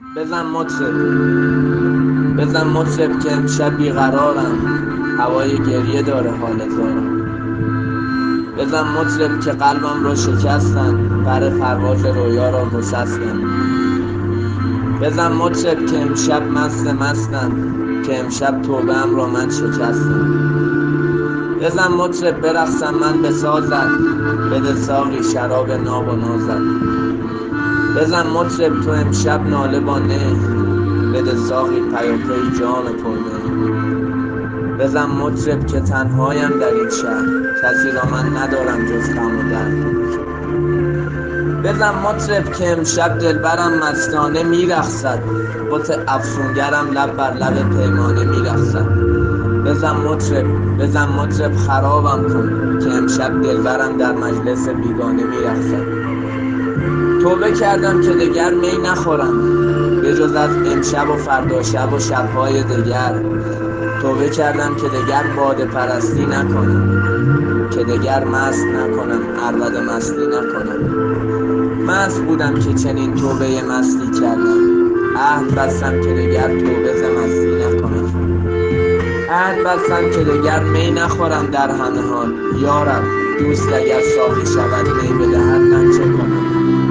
بزن مطرب که امشب بیقرارم، هوای گریه داره حال زارم. بزن مطرب که قلبم را شکستن، پر پرواز رویا را گسستن. بزن مطرب که امشب مستم، که امشب توبه‌ام را من شکستم. بزن مطرب برقصم من به سازت، بده ساقی شراب ناب و نازت. بزن مطرب تو امشب ناله با نی، بده ساقی پیاپی جام پرمی. بزن مطرب که تنهایم در این شهر، کسی را من ندارم جز غم و درد. بزن مطرب که امشب دلبرم مستانه میرقصد، بت افسونگرم لب بر لب پیمانه میرقصد. بزن مطرب خرابم کن، که امشب دلبرم در مجلس بیگانه میرقصد. توبه کردم که دگر می نخورم، به جز از امشب و فردا شب و شبهای دگر. توبه کردم که دگر باده پرستی نکنم، که دگر مست نکنم، عربده مستی نکنم. مست بودم که چنین توبه مستی کردم، عهد بستم که دگر توبه ز مستی نکنم. عهد بستم که دگر می نخورم در همه حال، یارب دوست اگر ساقی شود می بدهد من چه کنم.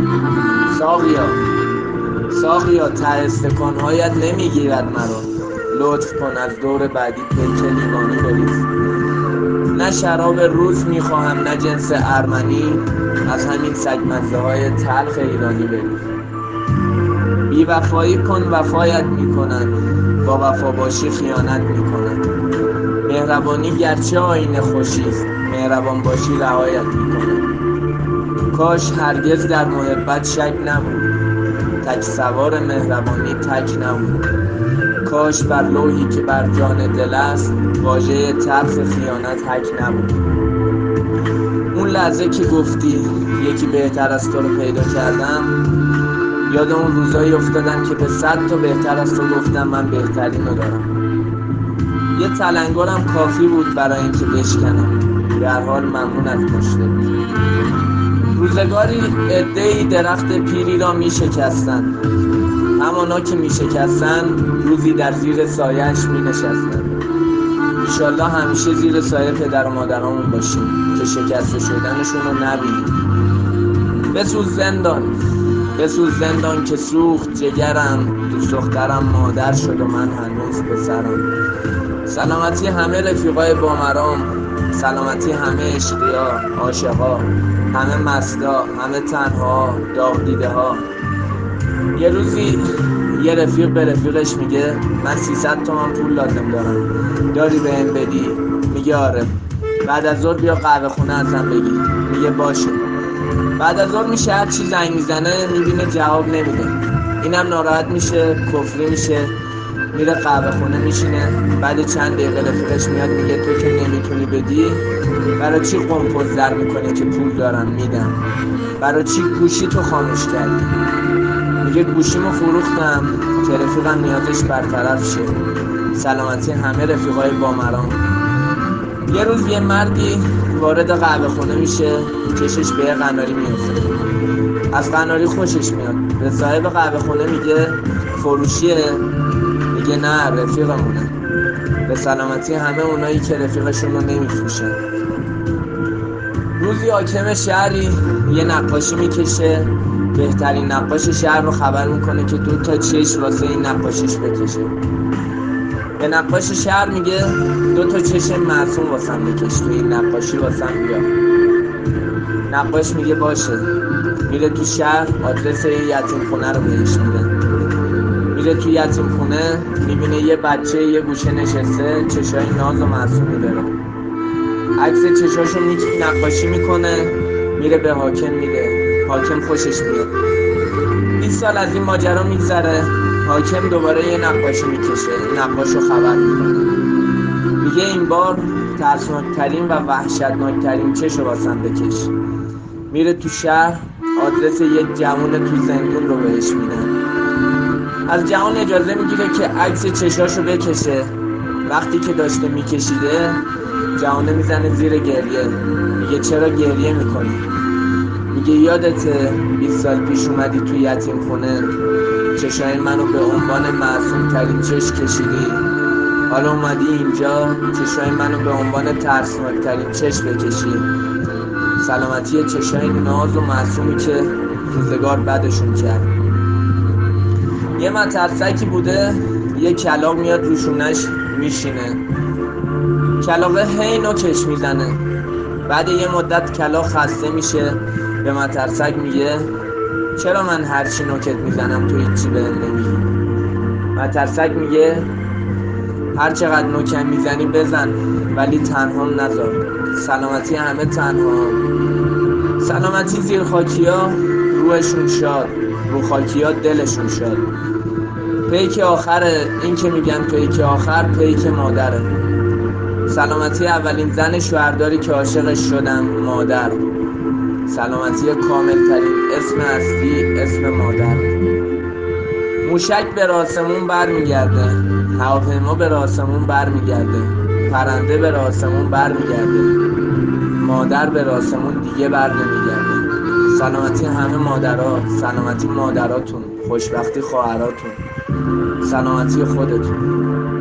ساقیا ته استکانهایت نمیگیرد مرا، لطف کن از دور بعدی پیک لیوانی بریز. نه شراب روز میخواهم نه جنس ارمنی، از همین سگمزه های تلخ ایرانی بریز. بی وفایی کن وفایت میکنن، با وفا باشی خیانت میکنن. مهربانی گرچه آیین خوشیست، مهربان باشی رعایت میکنن. کاش هرگز در محبت شک نبود، تک سوار مهربانی تک نبود. کاش بر لوحی که بر جان دل است، واژه تلخ خیانت حک نبود. اون لحظه که گفتی یکی بهتر از تو رو پیدا کردم، یاد اون روزایی افتادم که به 100 تا بهتر از تو گفتم من بهترین رو دارم. یه تلنگرم کافی بود برای اینکه بشکنم، به هر حال ممنون از مشتری. روزگاری عده‌ای درخت پیری را می شکستن، همانا که می شکستن روزی در زیر سایه‌اش می نشستن. انشالله همیشه زیر سایه پدر و مادرامون باشیم که شکسته شدنشون رو نبینیم. بسوز زندان که سوخت جگرم، دوست دخترم مادر شد و من هنوز پسرم. سلامتی همه رفیقای بامرام، سلامتی همه عشقیا، عاشقا، همه مستا، همه تنها، داغ دیده ها. یه روزی یه رفیق به رفیقش میگه من 300 تومن پول لازم دارم، داری بهم بدی؟ میگه آره. بعد از ظهر بیا قهوه خونه ازم بگیر. میگه باشه. بعد از ظهر میشه هر چی زنگ میزنه میبینه جواب نمیده، اینم ناراحت میشه، کفری میشه، میره قهوه خونه میشینه. بعد چند دقیقه رفیقش میاد میگه تو که نمیتونی بدی، برای چی قمپوز در میکنی که پول دارم میدم؟ برای چی گوشی تو خاموش کردی؟ میگه گوشیمو فروختم که رفیقم نیازش برطرف شه. سلامتی همه رفیقای بامرام. یه روز یه مردی وارد قهوه خونه میشه، چشش به قناری میفته، از قناری خوشش میاد. به صاحب قهوه خونه میگه فروشیه؟ میگه نه رفیقمونه. به سلامتی همه اونایی که رفیقشون رو نمیفروشن. روزی حاکم شهری یه نقاشی میکشه، بهترین نقاش شهر رو خبر میکنه که 2 تا چشم واسه این نقاشیش بکشه. به نقاش شهر میگه 2 تا چشم معصوم واسم بکش، تو این نقاشی واسم بیا. نقاش میگه باشه. میره تو شهر، آدرس یتیم خونه رو بهش میده. میره تو یتیم خونه، میبینه یه بچه یه گوشه نشسته، چشای ناز و معصومی داره. عکس چشاشو نقاشی میکنه، میره به حاکم میده. حاکم خوشش میاد. 20 سال از این ماجرا میگذره، حاکم دوباره یه نقاشی میکشه، نقاشو خبر میکنه، میگه این بار ترسناکترین و وحشتناکترین چشو واسم بکش. میره تو شهر، آدرس یک جوان تو زندون رو بهش میدن. از جوان اجازه میگیره که عکس چشاشو بکشه. وقتی که داشته میکشیده، جوانه میزنه زیر گریه. میگه چرا گریه میکنی؟ میگه یادته 20 سال پیش اومدی تو یتیم خونه، چشای منو به عنوان معصوم ترین چشم کشیدی. حالا اومدی اینجا چشای منو به عنوان ترسناک ترین چشم بکشی. سلامتی چشای ناز و معصومی که روزگار بدشون کرد. یه مترسکی بوده یه کلاغ میاد روشونش میشینه. کلاغه هی نوکش میزنه. بعد یه مدت کلاغ خسته میشه، به مترسک میگه چرا من هرچی نوکت میزنم تو هیچی بهم نمیگی؟ مترسک میگه هر چقدر نوکم میزنی بزن ولی تنهام نذار. سلامتی همه تنها. سلامتی زیر خاکیا روحشون شاد، رو خاکیا دلشون شاد. پیک آخره، این که میگن پیک آخر پیک مادره. سلامتی اولین زن شوهرداری که عاشقش شدم مادر. سلامتی کامل ترین اسم اصلی اسم مادر. موشک به آسمون برمیگرده، هواپیما به آسمون برمیگرده، پرنده به آسمون برمیگرده، مادر به آسمون دیگه بر نمیگرده. سلامتی همه مادرها، سلامتی مادراتون، خوشبختی خواهراتون، سلامتی خودتون.